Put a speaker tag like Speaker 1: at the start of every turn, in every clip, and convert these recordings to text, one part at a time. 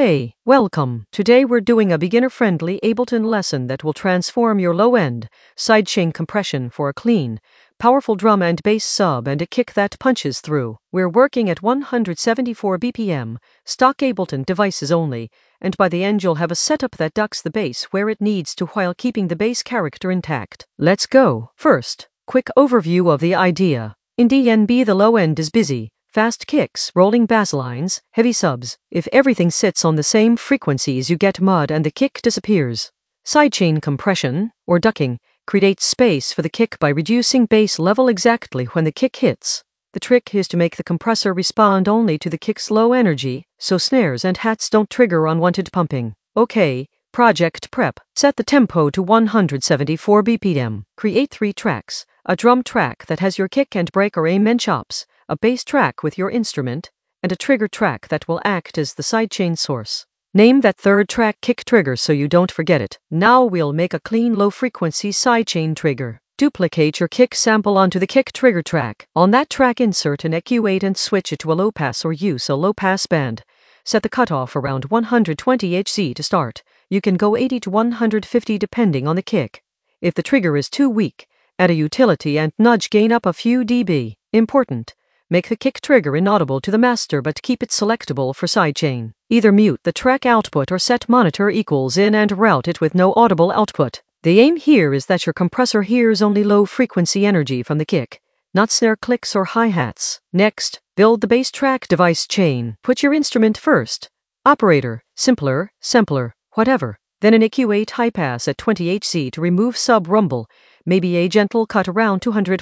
Speaker 1: Hey, welcome. Today we're doing a beginner-friendly Ableton lesson that will transform your low-end sidechain compression for a clean, powerful drum and bass sub and a kick that punches through. We're working at 174 BPM, stock Ableton devices only, and by the end you'll have a setup that ducks the bass where it needs to while keeping the bass character intact. Let's go. First, quick overview of the idea. In DNB the low end is busy. Fast kicks, rolling bass lines, heavy subs. If everything sits on the same frequencies you get mud and the kick disappears. Sidechain compression, or ducking, creates space for the kick by reducing bass level exactly when the kick hits. The trick is to make the compressor respond only to the kick's low energy, so snares and hats don't trigger unwanted pumping. Okay, project prep. Set the tempo to 174 BPM. Create 3 tracks. A drum track that has your kick and break or amen chops, a bass track with your instrument, and a trigger track that will act as the sidechain source. Name that third track Kick Trigger so you don't forget it. Now we'll make a clean low-frequency sidechain trigger. Duplicate your kick sample onto the kick trigger track. On that track insert an EQ8 and switch it to a low pass or use a low pass band. Set the cutoff around 120 Hz to start. You can go 80 to 150 depending on the kick. If the trigger is too weak, add a utility and nudge gain up a few dB. Important. Make the kick trigger inaudible to the master but keep it selectable for sidechain. Either mute the track output or set monitor equals in and route it with no audible output. The aim here is that your compressor hears only low frequency energy from the kick, not snare clicks or hi-hats. Next, build the bass track device chain. Put your instrument first. Operator, simpler, sampler, whatever. Then an EQ8 high pass at 20 Hz to remove sub rumble. Maybe a gentle cut around 200-400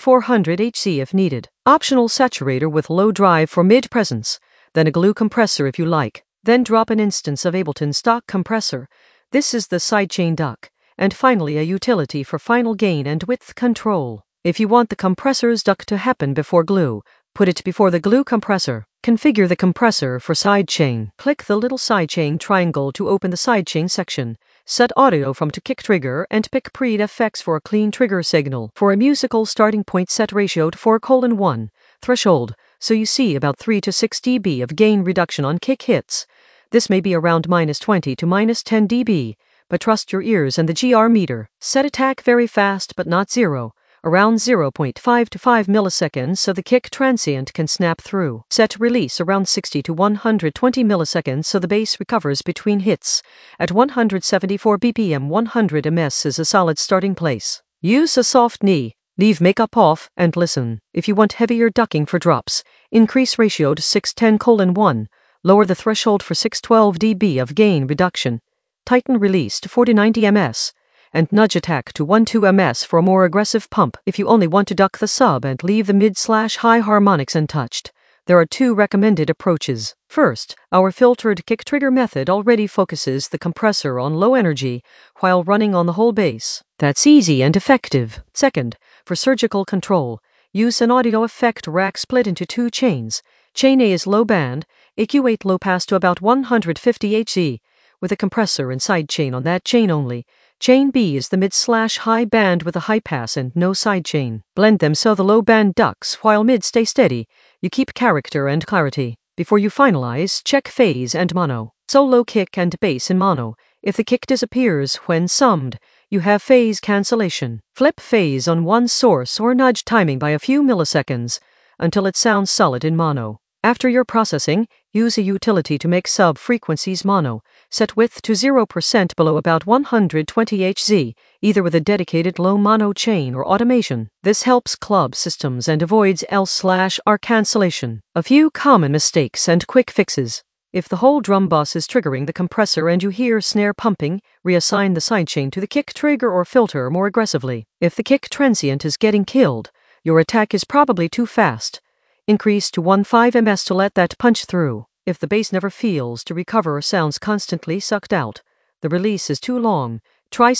Speaker 1: Hz if needed. Optional saturator with low drive for mid presence. Then a glue compressor if you like. Then drop an instance of Ableton stock compressor. This is the sidechain duck. And finally a utility for final gain and width control. If you want the compressor's duck to happen before glue, put it before the glue compressor. Configure the compressor for sidechain. Click the little sidechain triangle to open the sidechain section. Set audio from to kick trigger and pick preed effects for a clean trigger signal. For a musical starting point set ratio to 4:1. Threshold, so you see about 3 to 6 dB of gain reduction on kick hits. This may be around -20 to -10 dB, but trust your ears and the GR meter. Set attack very fast but not zero. Around 0.5 to 5 milliseconds so the kick transient can snap through. Set release around 60 to 120 milliseconds so the bass recovers between hits. At 174 BPM 100 ms is a solid starting place. Use a soft knee, leave makeup off, and listen. If you want heavier ducking for drops, increase ratio to 610:1, lower the threshold for 612 dB of gain reduction. Tighten release to 4090 ms. And nudge attack to 12 ms for a more aggressive pump. If you only want to duck the sub and leave the mid/high harmonics untouched, there are 2 recommended approaches. First, our filtered kick trigger method already focuses the compressor on low energy while running on the whole bass. That's easy and effective. Second, for surgical control, use an audio effect rack split into 2 chains. Chain A is low band, EQ8 low pass to about 150 Hz, with a compressor and sidechain on that chain only. Chain B is the mid/high band with a high pass and no sidechain. Blend them so the low band ducks while mid stay steady. You keep character and clarity. Before you finalize, check phase and mono. Solo kick and bass in mono. If the kick disappears when summed, you have phase cancellation. Flip phase on one source or nudge timing by a few milliseconds until it sounds solid in mono. After your processing, use a utility to make sub-frequencies mono. Set width to 0% below about 120 Hz, either with a dedicated low mono chain or automation. This helps club systems and avoids L/R cancellation. A few common mistakes and quick fixes. If the whole drum bus is triggering the compressor and you hear snare pumping, reassign the sidechain to the kick trigger or filter more aggressively. If the kick transient is getting killed, your attack is probably too fast. Increase to 15 ms to let that punch through. If the bass never feels to recover or sounds constantly sucked out, the release is too long. Try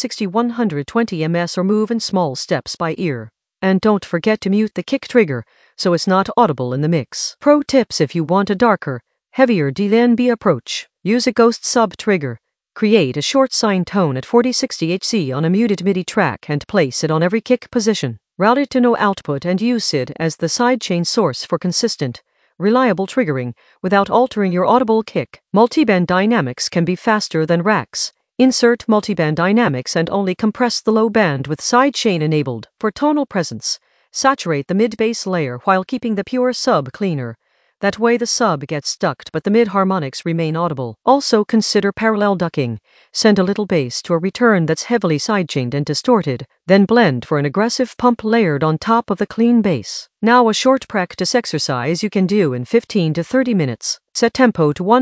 Speaker 1: 60-120 ms or move in small steps by ear. And don't forget to mute the kick trigger so it's not audible in the mix. Pro tips if you want a darker, heavier DNB approach. Use a ghost sub trigger. Create a short sine tone at 40-60 Hz on a muted MIDI track and place it on every kick position. Route it to no output and use it as the sidechain source for consistent, reliable triggering, without altering your audible kick. Multiband dynamics can be faster than racks. Insert multiband dynamics and only compress the low band with sidechain enabled. For tonal presence, saturate the mid-bass layer while keeping the pure sub cleaner. That way the sub gets ducked but the mid-harmonics remain audible. Also consider parallel ducking. Send a little bass to a return that's heavily sidechained and distorted, then blend for an aggressive pump layered on top of the clean bass. Now a short practice exercise you can do in 15 to 30 minutes. Set tempo to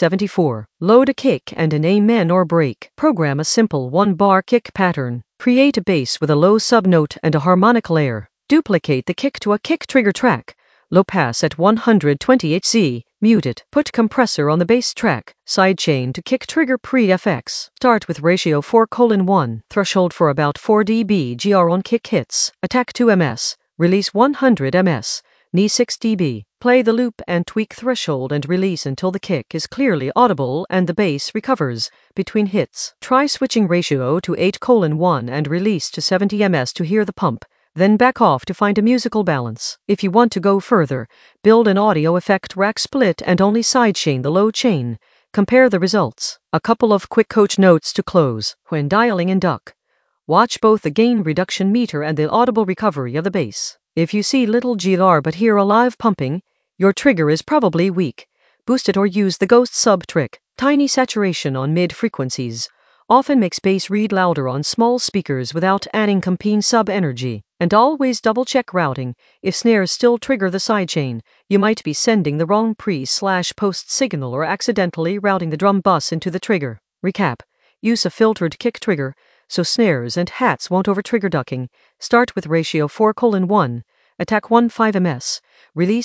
Speaker 1: 174. Load a kick and an amen or break. Program a simple one-bar kick pattern. Create a bass with a low subnote and a harmonic layer. Duplicate the kick to a kick trigger track. Low pass at 120 Hz, mute it. Put compressor on the bass track, sidechain to kick trigger pre-FX. Start with ratio 4:1, threshold for about 4 dB GR on kick hits, attack 2 ms, release 100 ms, knee 6 dB. Play the loop and tweak threshold and release until the kick is clearly audible and the bass recovers between hits. Try switching ratio to 8:1 and release to 70 ms to hear the pump. Then back off to find a musical balance. If you want to go further, build an audio effect rack split and only sidechain the low chain. Compare the results. A couple of quick coach notes to close. When dialing in duck, watch both the gain reduction meter and the audible recovery of the bass. If you see little GR but hear a live pumping, your trigger is probably weak. Boost it or use the ghost sub trick. Tiny saturation on mid frequencies often makes bass read louder on small speakers without adding comping sub energy. And always double-check routing. If snares still trigger the sidechain, you might be sending the wrong pre/post signal or accidentally routing the drum bus into the trigger. Recap. Use a filtered kick trigger, so snares and hats won't over-trigger ducking. Start with ratio 4:1, attack 15 ms, release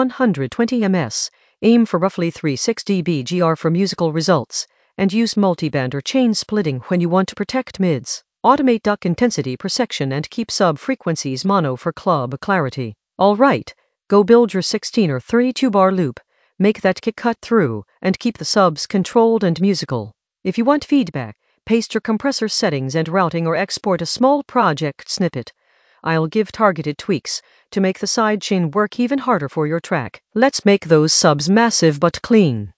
Speaker 1: 60-120 ms, aim for roughly 3.6 dB GR for musical results, and use multiband or chain splitting when you want to protect mids. Automate duck intensity per section and keep sub-frequencies mono for club clarity. Alright, go build your 16 or 32 bar loop, make that kick cut through, and keep the subs controlled and musical. If you want feedback, paste your compressor settings and routing or export a small project snippet. I'll give targeted tweaks to make the sidechain work even harder for your track. Let's make those subs massive but clean.